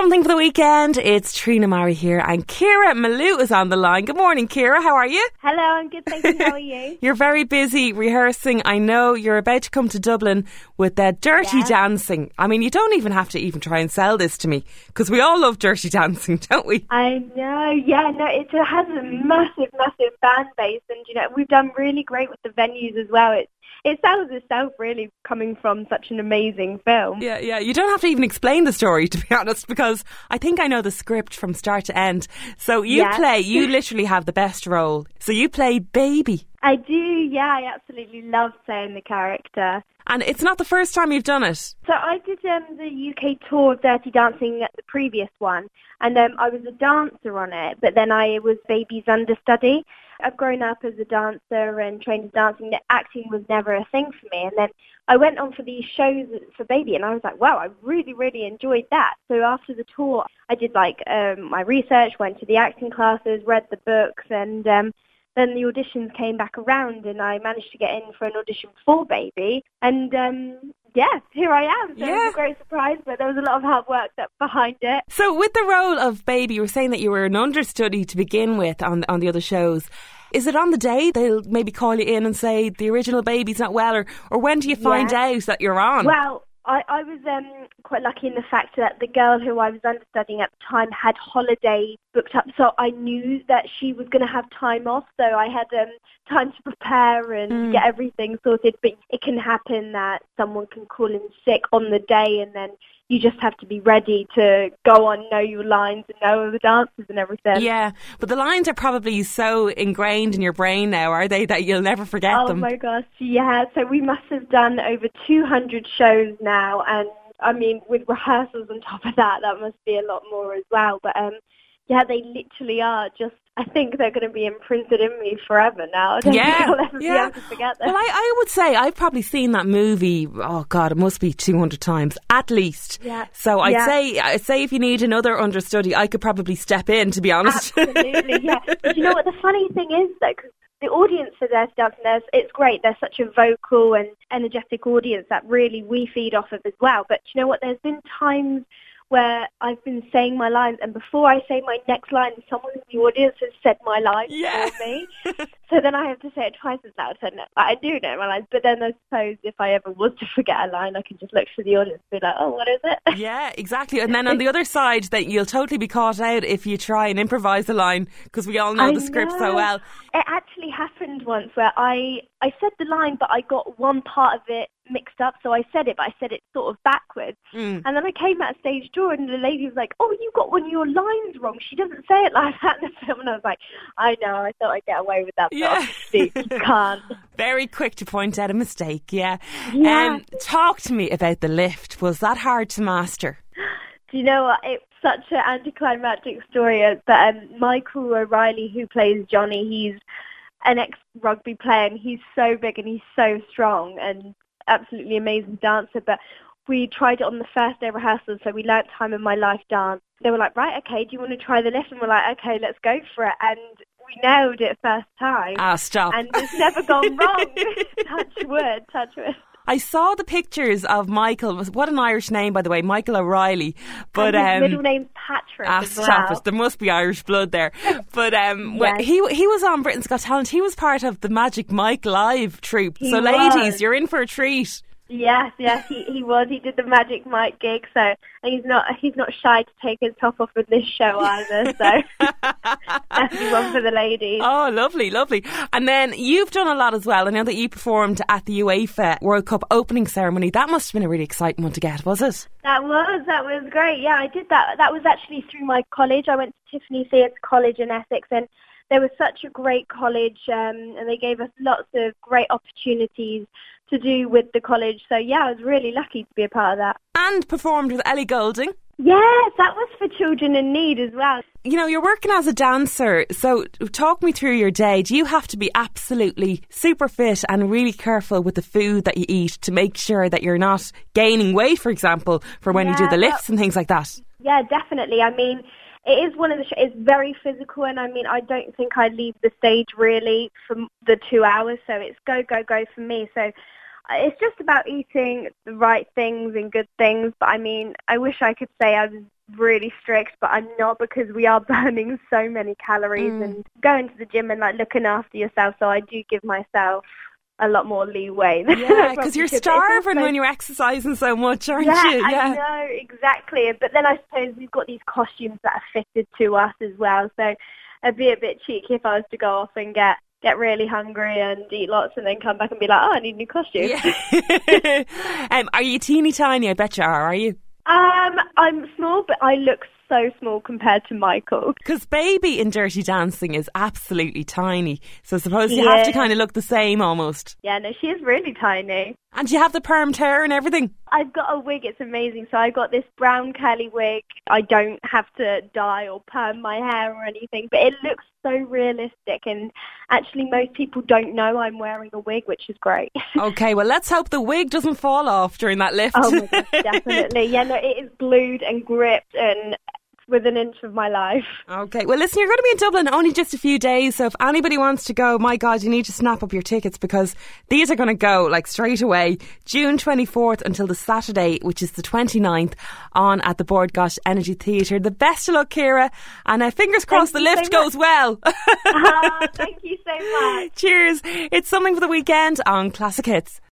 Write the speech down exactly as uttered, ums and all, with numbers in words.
Something for the weekend. It's Trina Murray here and Ciara Malou is on the line. Good morning, Ciara. How are you? Hello, I'm good, thank you. How are you? You're very busy rehearsing. I know you're about to come to Dublin with uh, Dirty Yeah. Dancing. I mean, you don't even have to even try and sell this to me because we all love Dirty Dancing, don't we? I know, yeah, no, it has a massive, massive fan base, and you know, we've done really great with the venues as well. It it sells itself really, coming from such an amazing film. Yeah, yeah. You don't have to even explain the story, to be honest, because I think I know the script from start to end. So you Yeah. play, you literally have the best role. So you play Baby. I do, yeah, I absolutely love playing the character. And it's not the first time you've done it. So I did um, the U K tour of Dirty Dancing at the previous one, and um, I was a dancer on it, but then I was Baby's understudy. I've grown up as a dancer and trained as dancing. Acting was never a thing for me, and then I went on for these shows for Baby, and I was like, wow, I really, really enjoyed that. So after the tour, I did like um, my research, went to the acting classes, read the books, and um, then the auditions came back around, and I managed to get in for an audition for Baby, and um, yeah, here I am. So Yeah. it was a great surprise, but there was a lot of hard work that behind it. So with the role of Baby, you were saying that you were an understudy to begin with on on the other shows. Is it on the day they'll maybe call you in and say the original Baby's not well, or, or when do you find Yeah. out that you're on? Well, I, I was um, quite lucky in the fact that the girl who I was understudying at the time had holiday booked up, so I knew that she was going to have time off, so I had um, time to prepare and Mm. get everything sorted. But it can happen that someone can call in sick on the day, and then you just have to be ready to go on, know your lines and know the dances and everything. Yeah, but the lines are probably so ingrained in your brain now, are they, that you'll never forget Oh them? my gosh, yeah. So we must have done over two hundred shows now, and I mean, with rehearsals on top of that, that must be a lot more as well. But um, yeah, they literally are just, I think they're going to be imprinted in me forever now. I don't Yeah, think I'll ever yeah. be able to forget them. Well, I, I would say I've probably seen that movie, oh God, it must be two hundred times, at least. Yeah. So I'd Yeah. say I'd say if you need another understudy, I could probably step in, to be honest. Absolutely, yeah. But you know what the funny thing is, though, because the audience for Dirty Dancing, there's, it's great. They're such a vocal and energetic audience that really we feed off of as well. But you know what? There's been times where I've been saying my lines, and before I say my next line, someone in the audience has said my line Yeah. for me. So then I have to say it twice as loud. So no, I do know my lines, but then I suppose if I ever was to forget a line, I can just look to the audience and be like, oh, what is it? Yeah, exactly. And then on the other side, that you'll totally be caught out if you try and improvise a line, because we all know I the script so know. well. It actually happened once where I, I said the line, but I got one part of it mixed up. So I said it, but I said it sort of backwards. Mm. And then I came out stage door, and the lady was like, oh, you got one of your lines wrong. She doesn't say it like that in the film. And I was like, I know, I thought I'd get away with that, but Yeah. obviously you can't. Very quick to point out a mistake, yeah. Yeah. Um, talk to me about the lift. Was that hard to master? Do you know what? It's such an anticlimactic story. uh, But um, Michael O'Reilly, who plays Johnny, he's an ex-rugby player, and he's so big and he's so strong and absolutely amazing dancer. But we tried it on the first day of rehearsal, so we learnt Time of My Life dance. They were like, right, okay, do you want to try the lift? And we're like, okay, let's go for it. And we nailed it first time. Ah, stop. And it's never gone wrong. Touch wood, touch wood. I saw the pictures of Michael. What an Irish name, by the way, Michael O'Reilly. But and his um, middle name's Patrick ah, as stop well. it. There must be Irish blood there. But um, when Yes. he he was on Britain's Got Talent. He was part of the Magic Mike Live troupe. He so, ladies, was. you're in for a treat. Yes, yes, he, he was. He did the Magic Mike gig, so and he's not he's not shy to take his top off in this show either. So definitely one for the ladies. Oh, lovely, lovely. And then you've done a lot as well. I know that you performed at the UEFA World Cup opening ceremony. That must have been a really exciting one to get, was it? That was that was great. Yeah, I did that. That was actually through my college. I went to Tiffany Theatre College in Essex, and they were such a great college, um, and they gave us lots of great opportunities to do with the college. So yeah, I was really lucky to be a part of that. And performed with Ellie Goulding. Yes, that was for children in need as well. You know, you're working as a dancer, so talk me through your day. Do you have to be absolutely super fit and really careful with the food that you eat to make sure that you're not gaining weight, for example, for when you do Yeah, the well- lifts and things like that? Yeah, definitely. I mean, it is one of the, sh- it's very physical, and I mean, I don't think I leave the stage really for the two hours, so it's go, go, go for me. So it's just about eating the right things and good things, but I mean, I wish I could say I was really strict, but I'm not, because we are burning so many calories mm. and going to the gym and like looking after yourself. So I do give myself a lot more leeway. Yeah, because you're starving also when you're exercising so much, aren't yeah, you? Yeah, I know, exactly. But then I suppose we've got these costumes that are fitted to us as well. So I'd be a bit cheeky if I was to go off and get get really hungry and eat lots and then come back and be like, oh, I need a new costume. Yeah. um, are you teeny tiny? I bet you are, are you? Um, I'm small, but I look so small compared to Michael. Because Baby in Dirty Dancing is absolutely tiny. So I suppose you yeah. have to kind of look the same almost. Yeah, no, she is really tiny. And you have the permed hair and everything? I've got a wig, it's amazing. So I got this brown curly wig. I don't have to dye or perm my hair or anything, but it looks so realistic. And actually most people don't know I'm wearing a wig, which is great. Okay, well let's hope the wig doesn't fall off during that lift. Oh my gosh, definitely. Yeah, no, it is glued and gripped and with an inch of my life. Okay, well listen, you're going to be in Dublin only just a few days, so if anybody wants to go, my God, you need to snap up your tickets, because these are going to go like straight away, June twenty-fourth until the Saturday, which is the twenty-ninth, on at the Bord Gáis Energy Theatre. The best of luck, Ciara, and uh, fingers crossed thank the lift so goes well. uh, thank you so much. Cheers. It's Something for the Weekend on Classic Hits.